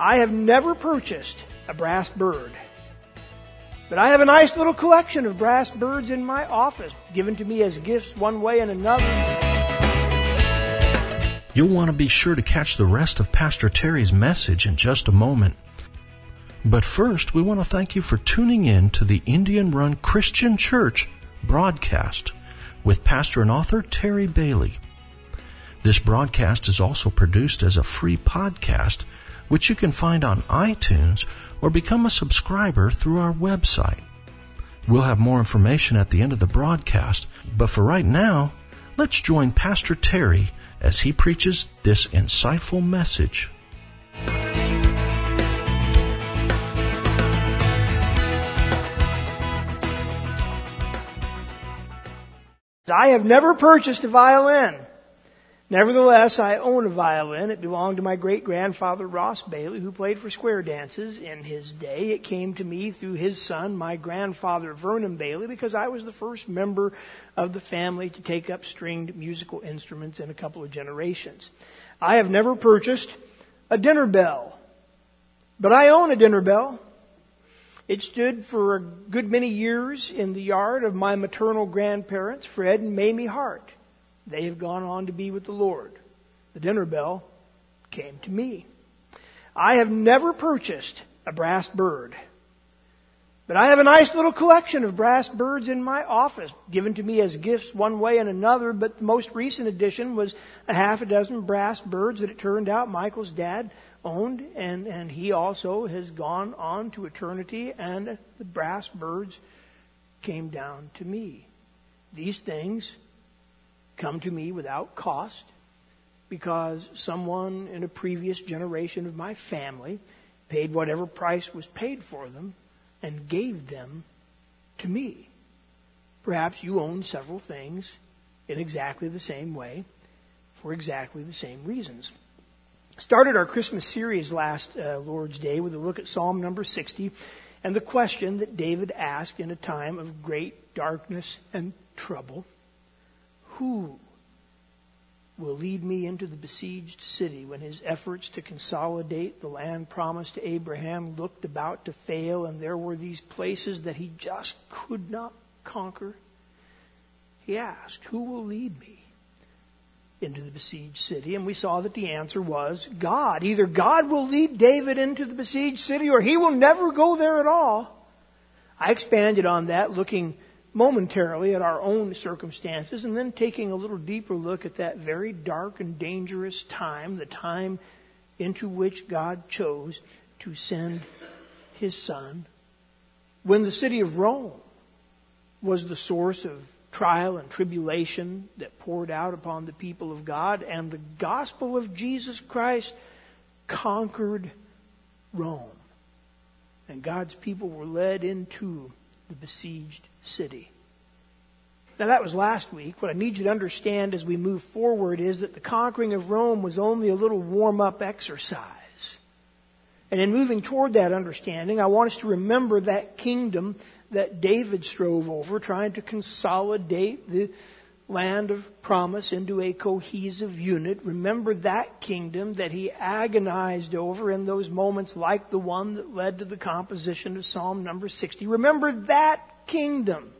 I have never purchased a brass bird, but I have a nice little collection of brass birds in my office, given to me as gifts one way and another. You'll want to be sure to catch the rest of Pastor Terry's message in just a moment. But first, we want to thank you for tuning in to the Indian Run Christian Church broadcast with pastor and author Terry Bailey. This broadcast is also produced as a free podcast, which you can find on iTunes or become a subscriber through our website. We'll have more information at the end of the broadcast, but for right now, let's join Pastor Terry as he preaches this insightful message. I have never purchased a violin. Nevertheless, I own a violin. It belonged to my great-grandfather, Ross Bailey, who played for square dances in his day. It came to me through his son, my grandfather, Vernon Bailey, because I was the first member of the family to take up stringed musical instruments in a couple of generations. I have never purchased a dinner bell, but I own a dinner bell. It stood for a good many years in the yard of my maternal grandparents, Fred and Mamie Hart. They have gone on to be with the Lord. The dinner bell came to me. I have never purchased a brass bird, but I have a nice little collection of brass birds in my office, given to me as gifts one way and another, but the most recent addition was a half a dozen brass birds that it turned out Michael's dad owned, and he also has gone on to eternity, and the brass birds came down to me. These things come to me without cost because someone in a previous generation of my family paid whatever price was paid for them and gave them to me. Perhaps you own several things in exactly the same way for exactly the same reasons. Started our Christmas series last Lord's Day with a look at Psalm number 60 and the question that David asked in a time of great darkness and trouble. Who will lead me into the besieged city when his efforts to consolidate the land promised to Abraham looked about to fail, and there were these places that he just could not conquer? He asked, who will lead me into the besieged city? And we saw that the answer was God. Either God will lead David into the besieged city or he will never go there at all. I expanded on that, looking momentarily at our own circumstances and then taking a little deeper look at that very dark and dangerous time, the time into which God chose to send his son, when the city of Rome was the source of trial and tribulation that poured out upon the people of God, and the gospel of Jesus Christ conquered Rome. And God's people were led into the besieged city. Now that was last week. What I need you to understand as we move forward is that the conquering of Rome was only a little warm-up exercise. And in moving toward that understanding, I want us to remember that kingdom that David strove over, trying to consolidate the land of promise into a cohesive unit. Remember that kingdom that he agonized over in those moments like the one that led to the composition of Psalm number 60. Remember that kingdom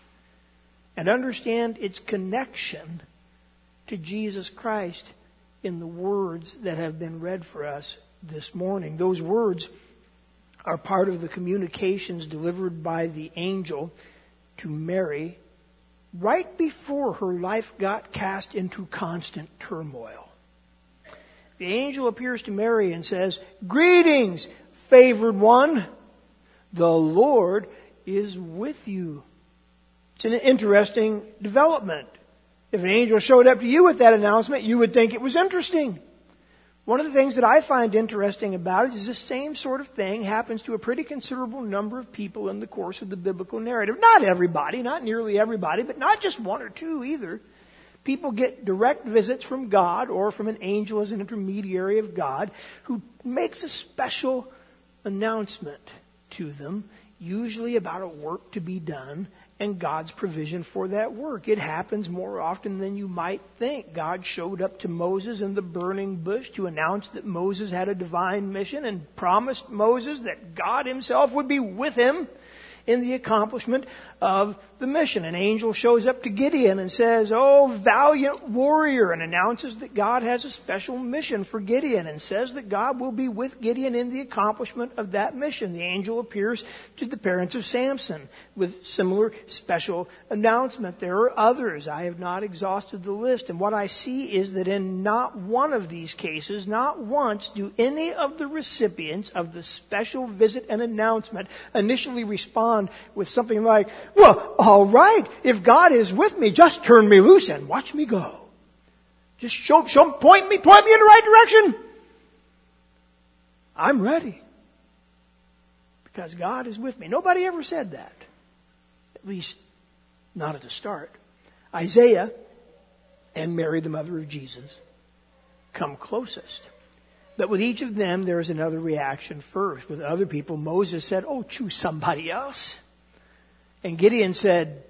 and understand its connection to Jesus Christ in the words that have been read for us this morning. Those words are part of the communications delivered by the angel to Mary right before her life got cast into constant turmoil. The angel appears to Mary and says, "Greetings, favored one. The Lord is with you." It's an interesting development. If an angel showed up to you with that announcement, you would think it was interesting. One of the things that I find interesting about it is the same sort of thing happens to a pretty considerable number of people in the course of the biblical narrative. Not everybody, not nearly everybody, but not just one or two either. People get direct visits from God or from an angel as an intermediary of God who makes a special announcement to them, usually about a work to be done, and God's provision for that work. It happens more often than you might think. God showed up to Moses in the burning bush to announce that Moses had a divine mission and promised Moses that God himself would be with him in the accomplishment of the mission. An angel shows up to Gideon and says, "Oh, valiant warrior," and announces that God has a special mission for Gideon and says that God will be with Gideon in the accomplishment of that mission. The angel appears to the parents of Samson with similar special announcement. There are others. I have not exhausted the list. And what I see is that in not one of these cases, not once, do any of the recipients of the special visit and announcement initially respond with something like, "Well, all right, if God is with me, just turn me loose and watch me go. Just point me in the right direction. I'm ready. Because God is with me." Nobody ever said that. At least, not at the start. Isaiah and Mary, the mother of Jesus, come closest. But with each of them, there is another reaction first. With other people, Moses said, "Oh, choose somebody else." And Gideon said,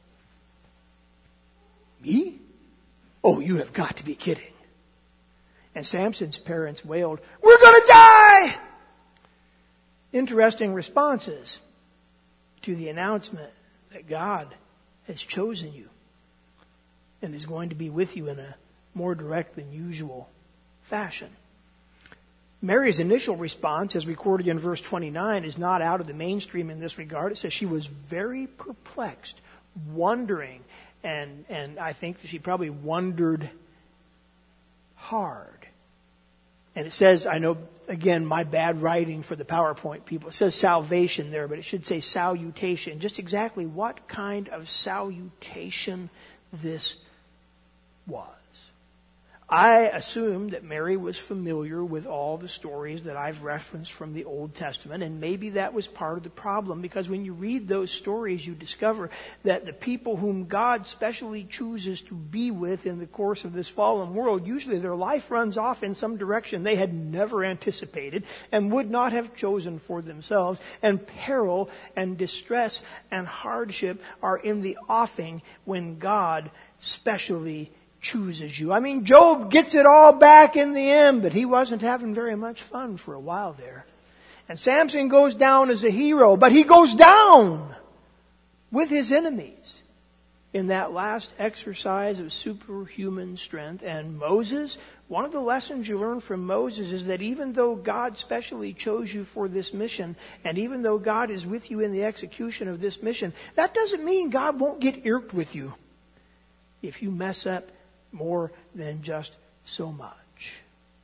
"Me? Oh, you have got to be kidding." And Samson's parents wailed, "We're going to die!" Interesting responses to the announcement that God has chosen you and is going to be with you in a more direct than usual fashion. Mary's initial response, as recorded in verse 29, is not out of the mainstream in this regard. It says she was very perplexed, wondering, and I think that she probably wondered hard. And it says, I know, again, my bad writing for the PowerPoint people, it says salvation there, but it should say salutation. Just exactly what kind of salutation this was. I assume that Mary was familiar with all the stories that I've referenced from the Old Testament, and maybe that was part of the problem, because when you read those stories, you discover that the people whom God specially chooses to be with in the course of this fallen world, usually their life runs off in some direction they had never anticipated and would not have chosen for themselves, and peril and distress and hardship are in the offing when God specially chooses you. I mean, Job gets it all back in the end, but he wasn't having very much fun for a while there. And Samson goes down as a hero, but he goes down with his enemies in that last exercise of superhuman strength. And Moses, one of the lessons you learn from Moses is that even though God specially chose you for this mission, and even though God is with you in the execution of this mission, that doesn't mean God won't get irked with you if you mess up more than just so much.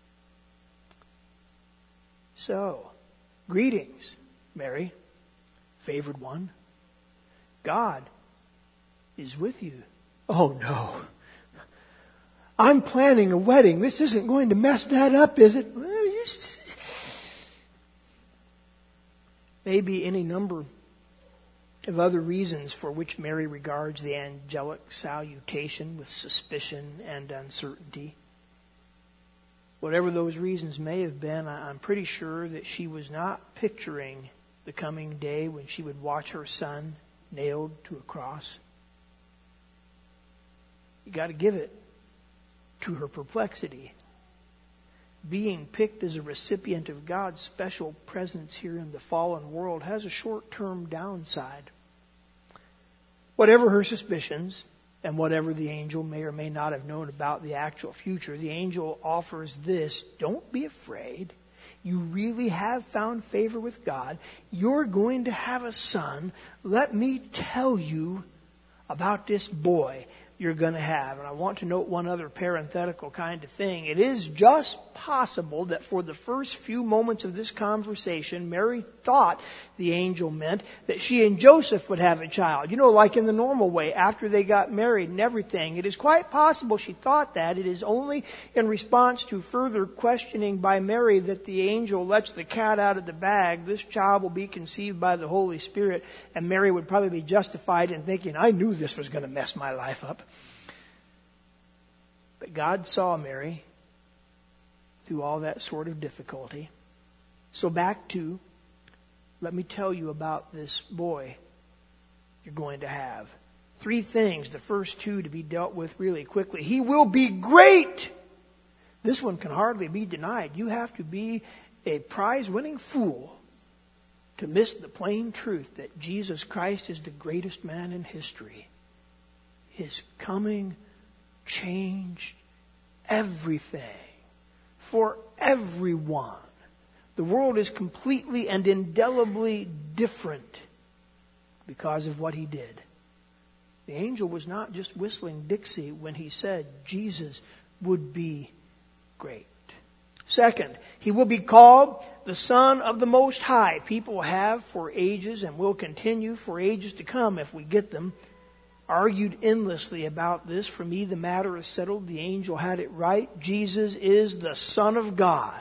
So, greetings, Mary, favored one. God is with you. Oh no. I'm planning a wedding. This isn't going to mess that up, is it? Maybe any number of other reasons for which Mary regards the angelic salutation with suspicion and uncertainty. Whatever those reasons may have been, I'm pretty sure that she was not picturing the coming day when she would watch her son nailed to a cross. You got to give it to her perplexity. Being picked as a recipient of God's special presence here in the fallen world has a short-term downside. Whatever her suspicions, and whatever the angel may or may not have known about the actual future, the angel offers this: don't be afraid. You really have found favor with God. You're going to have a son. Let me tell you about this boy you're going to have. And I want to note one other parenthetical kind of thing. It is just possible that for the first few moments of this conversation, Mary thought the angel meant that she and Joseph would have a child. You know, like in the normal way, after they got married and everything. It is quite possible she thought that. It is only in response to further questioning by Mary that the angel lets the cat out of the bag. This child will be conceived by the Holy Spirit. And Mary would probably be justified in thinking, I knew this was going to mess my life up. But God saw Mary through all that sort of difficulty. So back to, let me tell you about this boy you're going to have. 3 things, the first 2 to be dealt with really quickly. He will be great. This one can hardly be denied. You have to be a prize-winning fool to miss the plain truth that Jesus Christ is the greatest man in history. His coming changed everything for everyone. The world is completely and indelibly different because of what he did. The angel was not just whistling Dixie when he said Jesus would be great. Second, he will be called the Son of the Most High. People have for ages and will continue for ages to come, if we get them, argued endlessly about this. For me, the matter is settled. The angel had it right. Jesus is the Son of God.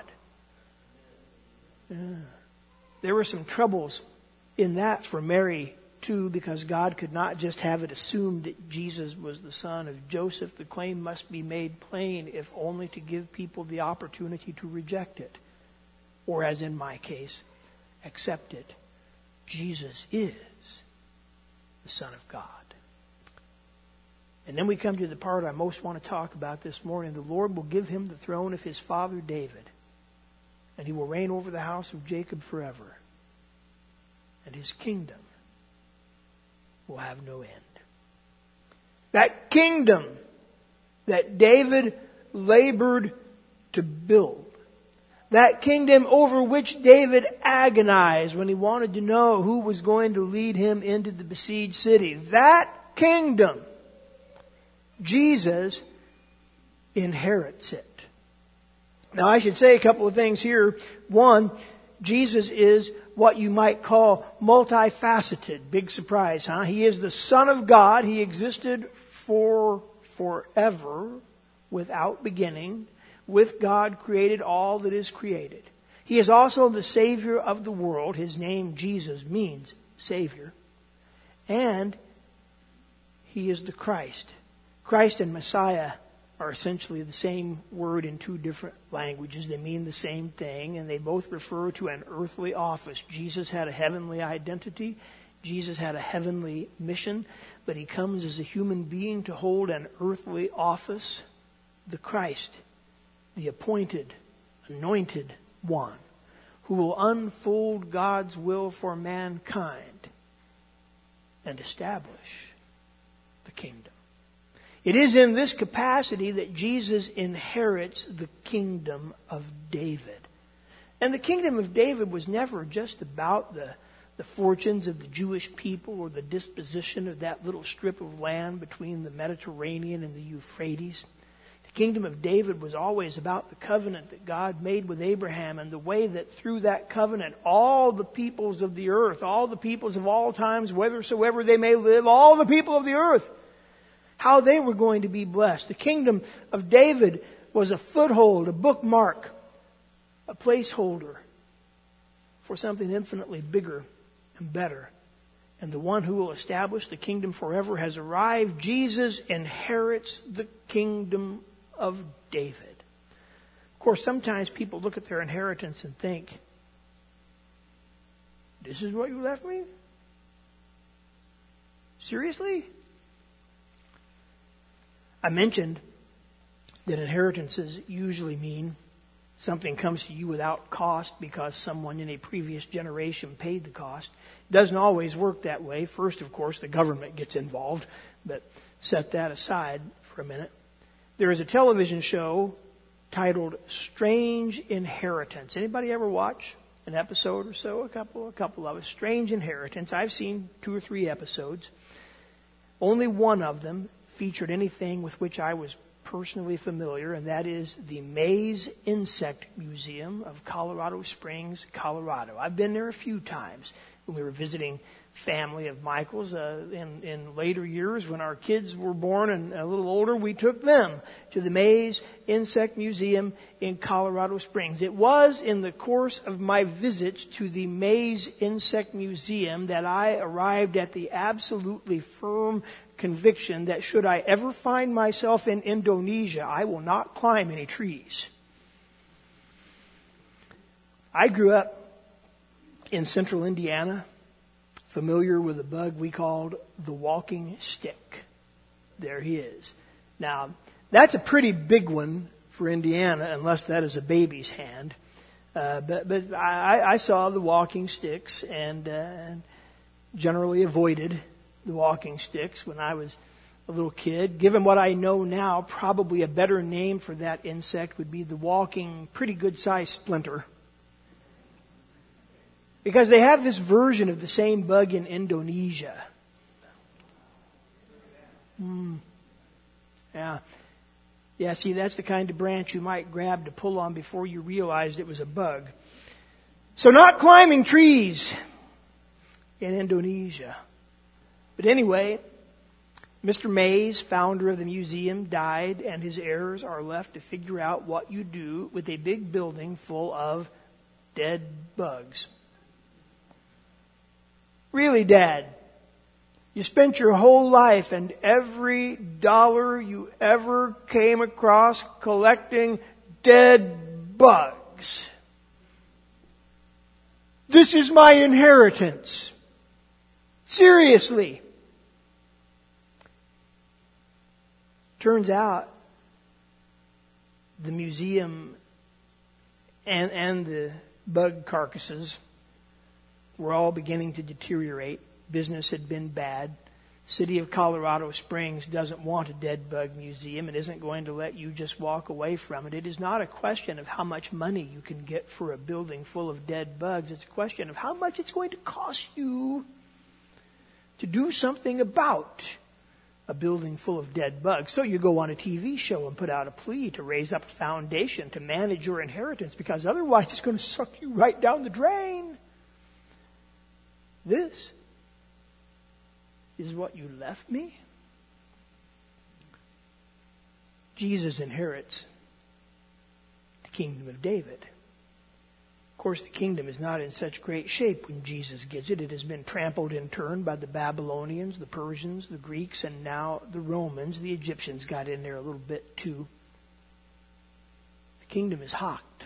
There were some troubles in that for Mary too, because God could not just have it assumed that Jesus was the son of Joseph. The claim must be made plain, if only to give people the opportunity to reject it. Or, as in my case, accept it. Jesus is the Son of God. And then we come to the part I most want to talk about this morning. The Lord will give him the throne of his father David, and he will reign over the house of Jacob forever. And his kingdom will have no end. That kingdom that David labored to build, that kingdom over which David agonized when he wanted to know who was going to lead him into the besieged city, that kingdom, Jesus inherits it. Now, I should say a couple of things here. One, Jesus is what you might call multifaceted. Big surprise, huh? He is the Son of God. He existed for forever, without beginning. With God created all that is created. He is also the Savior of the world. His name, Jesus, means Savior. And he is the Christ. Christ and Messiah are essentially the same word in 2 different languages. They mean the same thing, and they both refer to an earthly office. Jesus had a heavenly identity. Jesus had a heavenly mission, but he comes as a human being to hold an earthly office. The Christ, the appointed, anointed one, who will unfold God's will for mankind and establish the kingdom. It is in this capacity that Jesus inherits the kingdom of David. And the kingdom of David was never just about the fortunes of the Jewish people or the disposition of that little strip of land between the Mediterranean and the Euphrates. The kingdom of David was always about the covenant that God made with Abraham, and the way that through that covenant all the peoples of the earth, all the peoples of all times, whithersoever they may live, all the people of the earth, how they were going to be blessed. The kingdom of David was a foothold, a bookmark, a placeholder for something infinitely bigger and better. And the one who will establish the kingdom forever has arrived. Jesus inherits the kingdom of David. Of course, sometimes people look at their inheritance and think, this is what you left me? Seriously? I mentioned that inheritances usually mean something comes to you without cost because someone in a previous generation paid the cost. It doesn't always work that way. First, of course, the government gets involved, but set that aside for a minute. There is a television show titled Strange Inheritance. Anybody ever watch an episode or so? A couple of us. Strange Inheritance. I've seen 2 or 3 episodes. Only one of them featured anything with which I was personally familiar, and that is the Mays Insect Museum of Colorado Springs, Colorado. I've been there a few times when we were visiting family of Michael's. In later years, when our kids were born and a little older, we took them to the Mays Insect Museum in Colorado Springs. It was in the course of my visits to the Mays Insect Museum that I arrived at the absolutely firm conviction that should I ever find myself in Indonesia, I will not climb any trees. I grew up in central Indiana. familiar with a bug we called the walking stick. There he is. Now, that's a pretty big one for Indiana, unless that is a baby's hand. But I saw the walking sticks and generally avoided the walking sticks when I was a little kid. Given what I know now, probably a better name for that insect would be the walking, pretty good sized splinter. Because they have this version of the same bug in Indonesia. Yeah, see, that's the kind of branch you might grab to pull on before you realized it was a bug. So not climbing trees in Indonesia. But anyway, Mr. Mays, founder of the museum, died, and his heirs are left to figure out what you do with a big building full of dead bugs. Really, Dad, you spent your whole life and every dollar you ever came across collecting dead bugs. This is my inheritance. Seriously. Turns out the museum and the bug carcasses were all beginning to deteriorate. Business had been bad. City of Colorado Springs doesn't want a dead bug museum and isn't going to let you just walk away from it. It is not a question of how much money you can get for a building full of dead bugs. It's a question of how much it's going to cost you to do something about a building full of dead bugs. So you go on a TV show and put out a plea to raise up a foundation to manage your inheritance, because otherwise it's going to suck you right down the drain. This is what you left me? Jesus inherits the kingdom of David. Of course, the kingdom is not in such great shape when Jesus gets it. It has been trampled in turn by the Babylonians, the Persians, the Greeks, and now the Romans. The Egyptians got in there a little bit too. The kingdom is hocked.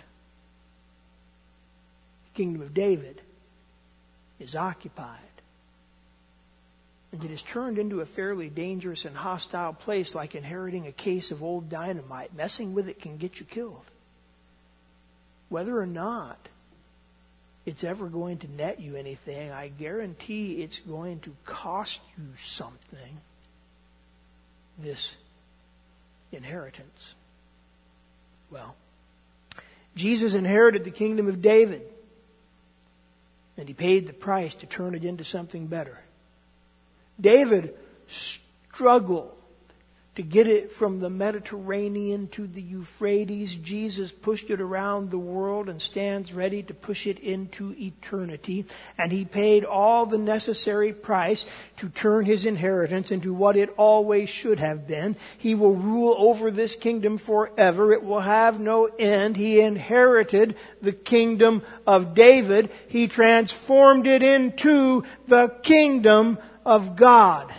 The kingdom of David is occupied. And it is turned into a fairly dangerous and hostile place, like inheriting a case of old dynamite. Messing with it can get you killed. Whether or not it's ever going to net you anything, I guarantee it's going to cost you something, this inheritance. Well, Jesus inherited the kingdom of David, and he paid the price to turn it into something better. David struggled to get it from the Mediterranean to the Euphrates. Jesus pushed it around the world and stands ready to push it into eternity. And he paid all the necessary price to turn his inheritance into what it always should have been. He will rule over this kingdom forever. It will have no end. He inherited the kingdom of David. He transformed it into the kingdom of God.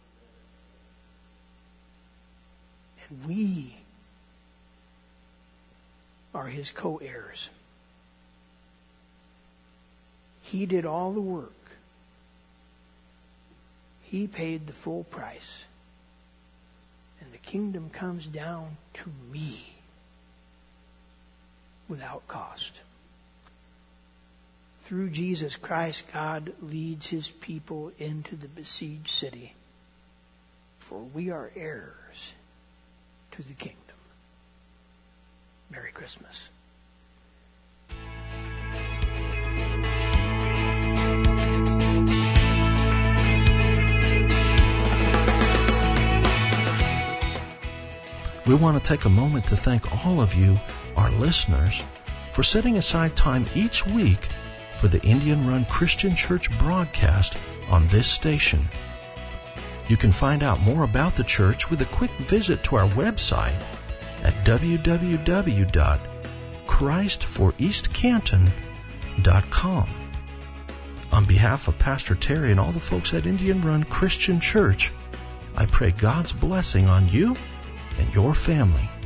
And we are his co-heirs. He did all the work. He paid the full price. And the kingdom comes down to me without cost. Through Jesus Christ, God leads his people into the besieged city. For we are heirs to the kingdom. Merry Christmas. We want to take a moment to thank all of you, our listeners, for setting aside time each week for the Indian Run Christian Church broadcast on this station. You can find out more about the church with a quick visit to our website at www.christforeastcanton.com. On behalf of Pastor Terry and all the folks at Indian Run Christian Church, I pray God's blessing on you and your family.